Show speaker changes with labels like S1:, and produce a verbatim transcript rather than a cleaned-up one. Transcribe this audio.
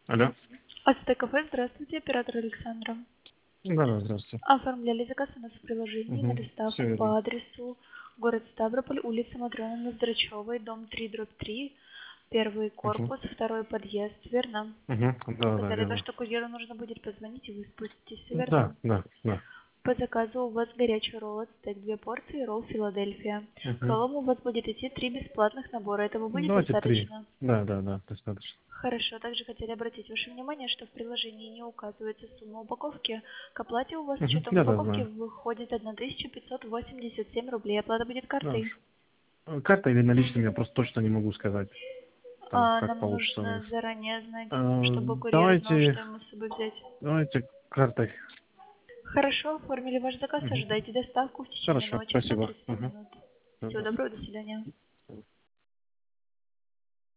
S1: Алло.
S2: АЦТ-кафе, здравствуйте, оператор Александра.
S1: Да, да, здравствуйте.
S2: Оформляли заказ у нас в приложении на
S1: Угу. Все
S2: доставку
S1: верно.
S2: по адресу город Ставрополь, улица Матроны Ноздрачевой, дом три, дробь три, первый
S1: Угу.
S2: корпус, второй подъезд, верно?
S1: Угу. Да, да,
S2: Сказали то,
S1: верно.
S2: что курьеру нужно будет позвонить и вы спуститесь,
S1: Да,
S2: верно?
S1: да, да.
S2: По заказу у вас горячий ролл, стейк две порции, ролл Филадельфия. К
S1: Угу.
S2: роллам у вас будет идти три бесплатных набора, этого будет
S1: Давайте три.
S2: достаточно?
S1: Да, да, да, достаточно.
S2: Хорошо. Также хотели обратить ваше внимание, что в приложении не указывается сумма упаковки. К оплате у вас с
S1: Угу.
S2: учетом
S1: Я да
S2: упаковки
S1: знаю.
S2: выходит тысяча пятьсот восемьдесят семь рублей. Оплата будет
S1: Да
S2: картой.
S1: уж. Э, Карта или наличными, я просто точно не могу сказать. Там,
S2: А,
S1: как
S2: нам
S1: получится у
S2: нужно
S1: нас.
S2: заранее знать,
S1: Э,
S2: чтобы курьер знал,
S1: Давайте,
S2: что ему с собой взять.
S1: давайте картой.
S2: Хорошо, оформили ваш заказ.
S1: Угу.
S2: Ожидайте доставку в течение
S1: Хорошо,
S2: одного часа
S1: спасибо.
S2: тридцать
S1: Угу.
S2: минут. Всего
S1: Да.
S2: доброго, до свидания.